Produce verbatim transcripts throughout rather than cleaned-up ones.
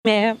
mehr.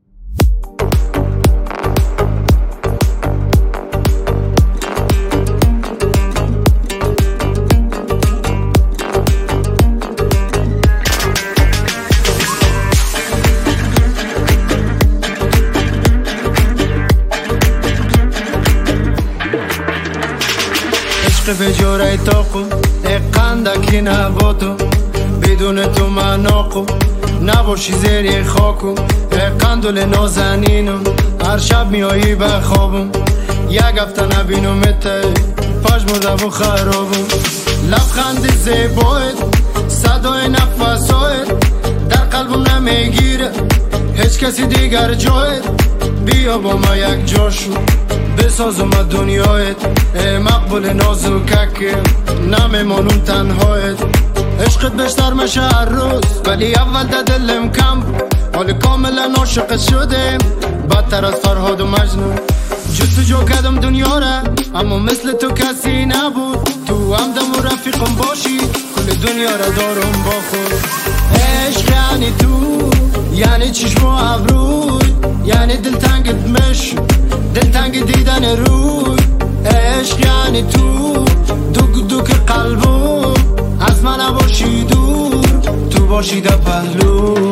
عشق به جوره تاقو اقندکی نباتو بدون تو من آقو نباشی زیر خاکو اقندل نازنینم هر شب میایی به خوابم یک هفته نبینم اته پشمردم و خرابم لبخند زیبایت صدای نفسایت در قلبم نمیگیره هیچ کسی دیگر جایت بیا با ما یک جاشو بسازم دنیایت مقبول نازوکک نمیمانم تنهایت عشقت بشتر میشه هر روز ولی اول ده دلم کم حال کاملا عاشق شدم بدتر از فرهاد و مجنون جستجو کردم دنیا را اما مثل تو کسی نبود تو همدم و رفیقم باشی کل دنیا را دارم با خود عشق یعنی تو یعنی چشم و ابروی یعنی دلتنگت مش دلتنگ دیدن روی عشق یعنی تو دوک دوک قلبم از من نباشی دور تو باشی در پهلو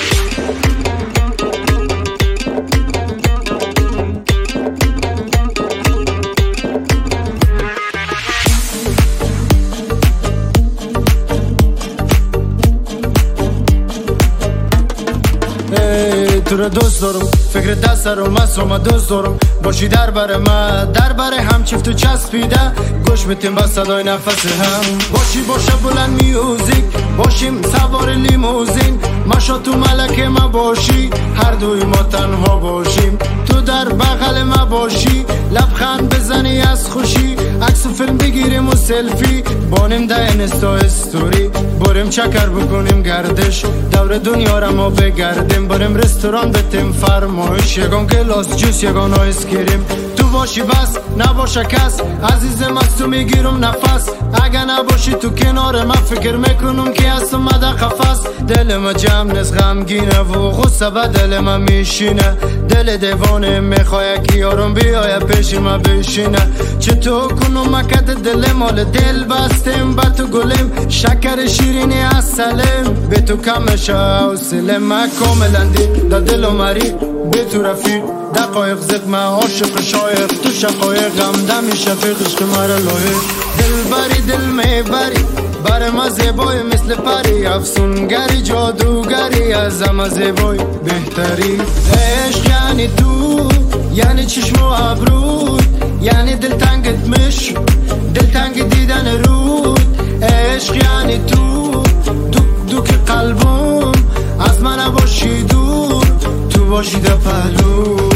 تو رو دوست دارم فکر دست دارم مسوم دوست دارم باشی در بر من در بر هم چفت و چسبیده گوش میتیم با صدای نفس هم باشی باشه بلند میوزیک باشیم سوار لیموزین ماشا تو ملک ما باشی هر دوی ما تنها باشیم تو در بغل ما باشی لبخند بزنی از خوشی عکس و فیلم بگیریم و سلفی بانیم ده انستا استوری بریم چکر بکنیم گردش دور دنیا را ما بگردیم بریم رستوران بتیم فرمایش یگان گلاس جوس یگان آیس کریم تو باشی بس نباشه کس عزیزم از تو میگیرم نفس اگه نباشی تو کنار من فکر میکنم که از اومده قفس دل ما جمع نز غمگینه و غصه به دل ما میشینه دل دیوانه میخواه که یارم بیایه پیش ما بشینه چطور کنم مکت دل مال دل بستیم با تو گلیم شکر شیرینی از سلم به تو کمشه و سلم ما کاملا دی دا دل و مری به تو رفیق دقایق زد من عاشق شایق تو شقایق غمدمی شفیق عشق مرا لایق دل بری دل میبری بر ما زیبای مثل پری افسونگری جادوگری از همه زیبای بهتری عشق یعنی تو یعنی چشم و ابرود یعنی دلتنگت مش دلتنگ دیدن رود عشق یعنی تو دوک دوک قلبم از من نباشی دور تو باشی در پهلو